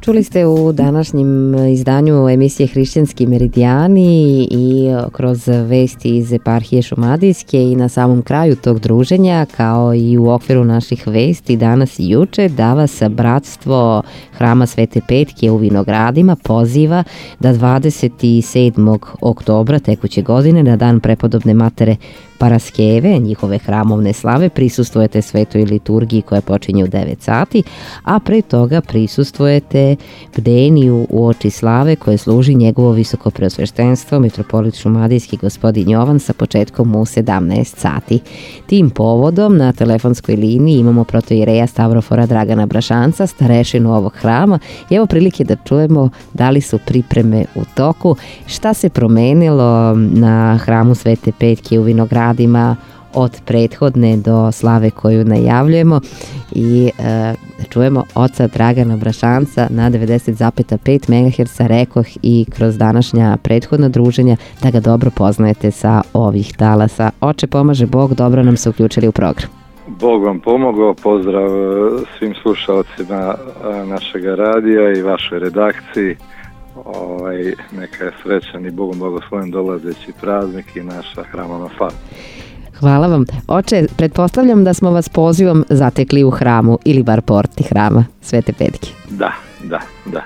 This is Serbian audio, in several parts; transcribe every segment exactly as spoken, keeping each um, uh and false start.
Čuli ste u današnjem izdanju emisije Hrišćanski meridijani i kroz vesti iz eparhije Šumadijske i na samom kraju tog druženja, kao i u okviru naših vesti danas i juče, da vas bratstvo Hrama Svete Petke u Vinogradima poziva da dvadeset sedmog oktobra tekuće godine, na dan prepodobne matere Paraskeve, njihove hramovne slave, prisustvujete svetoj liturgiji koja počinje u devet sati, a pre toga prisustvujete bdeniju u oči slave koje služi njegovo visoko preosveštenstvo mitropolit Šumadijski gospodin Jovan sa početkom u sedamnaest sati. Tim povodom na telefonskoj liniji imamo protoijereja Stavrofora Dragana Brašanca, starešinu ovog hrama, i evo prilike da čujemo da li su pripreme u toku, šta se promenilo na hramu Svete Petke u Vinogradima od prethodne do slave koju najavljujemo, i e, čujemo oca Dragana Brašanca na devedeset zarez pet megaherca, rekoh i kroz današnja prethodna druženja da ga dobro poznajete sa ovih talasa. Oče, pomaže Bog, dobro nam se uključili u program. Bog vam pomogao, pozdrav svim slušalcima našeg radija i vašoj redakciji. Ovaj, neka je srećan i Bogom blagosloven dolazeći praznik i naša hramovna slava. Hvala vam. Oče, pretpostavljam da smo vas pozivom zatekli u hramu ili bar porti hrama Svete Petke. Da, da, da.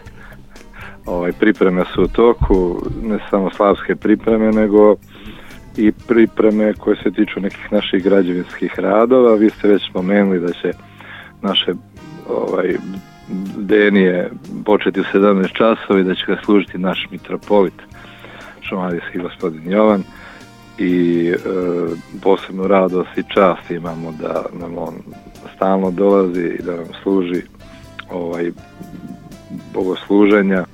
Ovaj, pripreme su u toku, ne samo slavske pripreme, nego i pripreme koje se tiču nekih naših građevinskih radova. Vi ste već spomenuli da će naše ovaj, bdenije početi u sedamnaest časova i da će ga služiti naš mitropolit Šumadijski gospodin Jovan, i e, posebnu radost i čast imamo da nam on stalno dolazi i da nam služi ovaj bogosluženja e,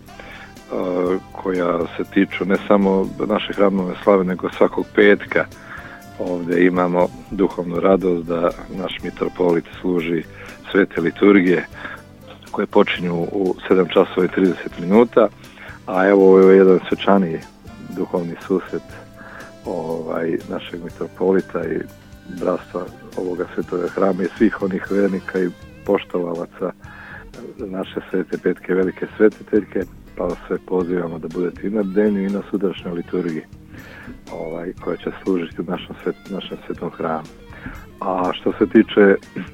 koja se tiču ne samo naše hramove slave, nego svakog petka. Ovdje imamo duhovnu radost da naš mitropolit služi svete liturgije koje počinju u sedam časova i trideset minuta, a evo ovo je jedan svečaniji duhovni susret ovaj, našeg mitropolita i bratstva ovoga svetoga hrama i svih onih vernika i poštovalaca naše Svete Petke, velike svetiteljke, pa vas sve pozivamo da budete i na bdenju i na sutrašnjoj liturgiji ovaj, koja će služiti u našem, svet, našem svetom hramu. A što se tiče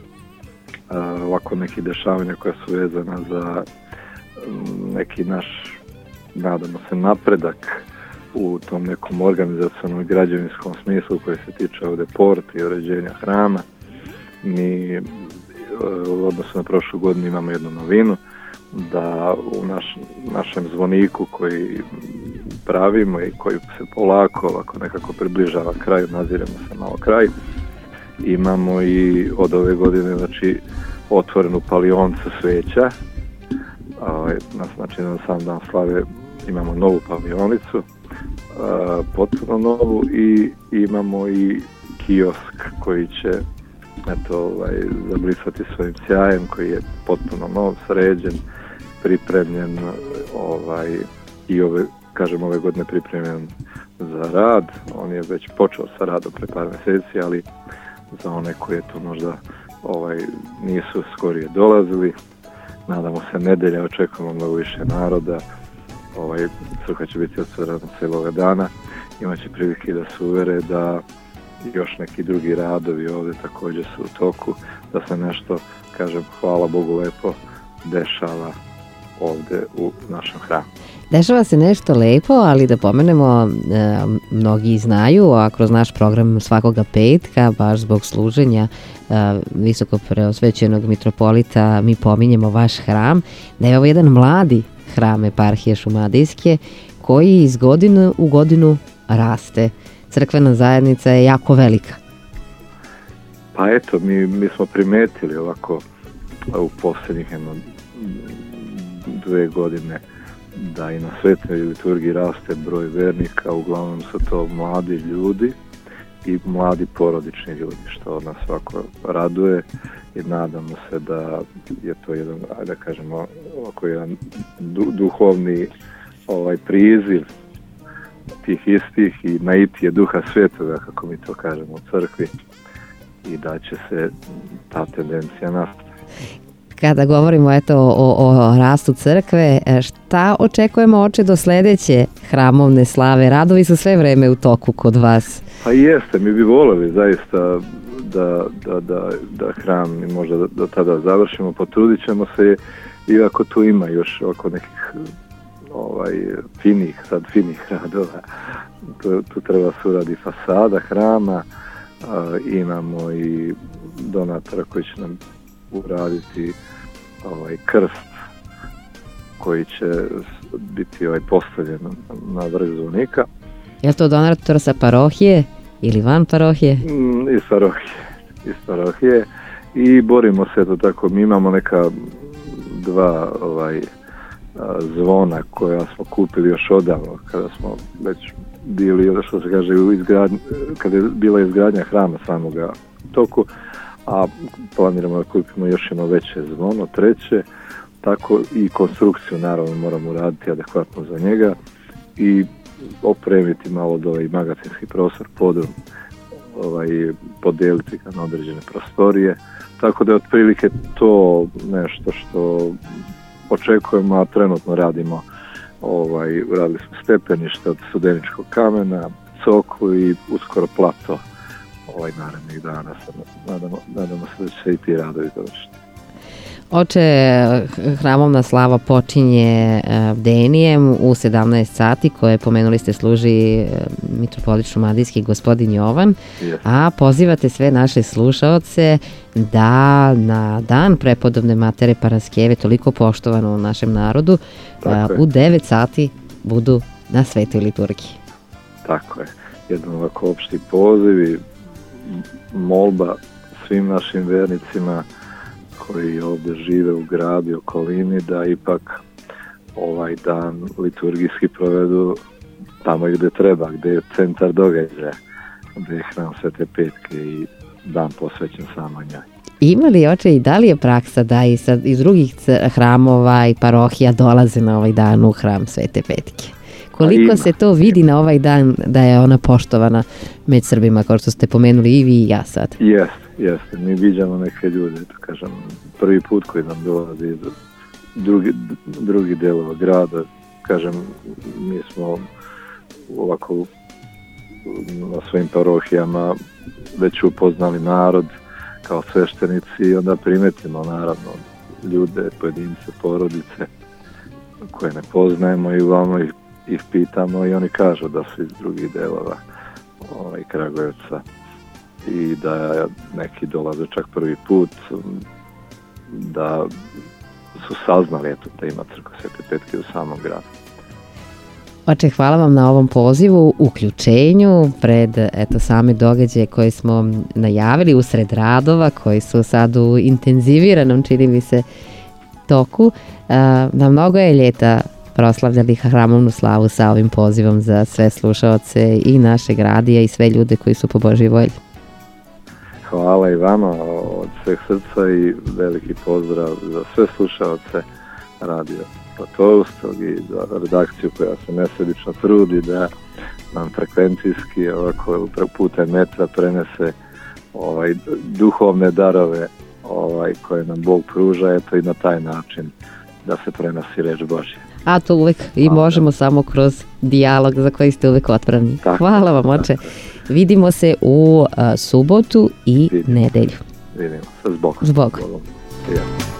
uh, ovako nekih dešavanja koja su vezana za um, neki naš, nadamo se, napredak u tom nekom organizacionom i građevinskom smislu koji se tiče ovdje porti i uređenja hrama, mi u odnosu na prošlu godinu imamo jednu novinu, da u naš, našem zvoniku koji pravimo i koji se polako ovako nekako približava kraju, naziremo se malo kraj, imamo i od ove godine znači otvorenu palioncu sveća. Znači na sam dan slave imamo novu palionicu, potpuno novu, i imamo i kiosk koji će eto, ovaj, zablisati svojim sjajem, koji je potpuno nov, sređen, pripremljen, ovaj, i ove, kažem, ove godine pripremljen za rad. On je već počeo sa radom pre par mjeseci, ali za one koje to možda ovaj, nisu skorije dolazili, nadamo se nedelja, očekujemo mnogo više naroda. Ovaj, crkva će biti otvorena cijeloga dana, imaće prilike da se uvere da još neki drugi radovi ovdje također su u toku, da se nešto, kažem, hvala Bogu, lepo dešava ovdje u našem hramu. Dešava se nešto lepo, ali da pomenemo, e, mnogi znaju, a kroz naš program svakoga petka, baš zbog služenja e, visoko preosvećenog mitropolita, mi pominjemo vaš hram, da je ovo jedan mladi hram eparhije Šumadijske koji iz godine u godinu raste. Crkvena zajednica je jako velika. Pa eto, mi, mi smo primetili ovako u posljednjih jedno dve godine da i na svetoj liturgiji raste broj vernika, uglavnom su to mladi ljudi i mladi porodični ljudi, što nas svako raduje, i nadamo se da je to jedan, ajde da kažemo, ovako jedan du, duhovni ovaj priziv tih istih i naitije Duha Svetoga, kako mi to kažemo u crkvi, i da će se ta tendencija nastaviti. Kada govorimo eto o, o rastu crkve, šta očekujemo, oče, do sledeće hramovne slave? Radovi su sve vreme u toku kod vas. Pa jeste, mi bi voleli zaista da, da, da, da hram i možda do tada završimo, potrudit ćemo se, iako tu ima još oko nekih ovaj, finih, sad finih radova. Tu, tu treba se uradi fasada hrama, a, imamo i donatora koji će nam uraditi ovaj krst koji će biti ovaj postavljen na vrh zvonika. Je li to donator sa parohije ili van parohije? Mm, iz parohije. Iz parohije. I borimo se to tako. Mi imamo neka dva ovaj zvona koja smo kupili još odavno kada smo već bili, što se kaže, u izgradnji, kada je bila izgradnja hrama samoga toku, a planiramo da kupimo još jedno veće zvono, treće, tako i konstrukciju naravno moramo uraditi adekvatno za njega i opremiti malo do ovaj magacinski prostor podrum, ovaj, podijeliti ga na određene prostorije, tako da je otprilike to nešto što očekujemo, a trenutno radimo. Ovaj, radili smo stepenište od studeničkog kamena, coklu i uskoro plato ovaj narednih dana. Nadamo, nadamo se da će se i ti radovi završiti. Oče, hramovna slava počinje bdenijem u sedamnaest sati, koje pomenuli ste služi mitropolit šumadijski gospodin Jovan, yes. A pozivate sve naše slušaoce da na dan prepodobne Matere Paraskeve, toliko poštovano u našem narodu, u devet sati budu na svetoj liturgiji. Tako je. Jedan ovako opšti poziv i molba svim našim vernicima koji ovdje žive u gradu i okolini da ipak ovaj dan liturgijski provedu tamo gdje treba, gdje je centar događaja, gdje je hram Svete Petke i dan posvećen samo njoj. Ima li, oče, i da li je praksa da i sad iz drugih hramova i parohija dolaze na ovaj dan u hram Svete Petke? Koliko se to vidi na ovaj dan da je ona poštovana među Srbima, kao što ste pomenuli i vi i ja sad? Jeste, jeste. Mi viđamo neke ljude, da kažem, prvi put koji nam dolazi iz drugi, drugi delova grada. Kažem, mi smo ovako na svojim parohijama već upoznali narod kao sveštenici i onda primetimo naravno ljude, pojedince, porodice koje ne poznajemo i uglavnom ih ih pitamo i oni kažu da su iz drugih delova ovaj, Kragujevca i da neki dolaze čak prvi put, da su saznali eto, da ima crkva Svete Petke u samom gradu. Oče, hvala vam na ovom pozivu, uključenju pred eto, same događaje koje smo najavili usred radova koji su sad u intenziviranom, čini mi se, toku. Na mnogo je ljeta proslavljali hramovnu slavu sa ovim pozivom za sve slušaoce i našeg radija i sve ljude koji su po Božjoj volji. Hvala i vama od sveg srca i veliki pozdrav za sve slušaoce radija Zlatovskog i za redakciju koja se nesebično trudi da nam frekvencijski ovako putem metra prenese ovaj, duhovne darove ovaj, koje nam Bog pruža, eto i na taj način da se prenosi reč Božja. A to uvek i možemo da. Samo kroz dijalog za koji ste uvek otvoreni. Hvala vam, oče. Vidimo se u uh, subotu i Vidimo. nedelju. Vidimo se, zbog. Zbog. Ja.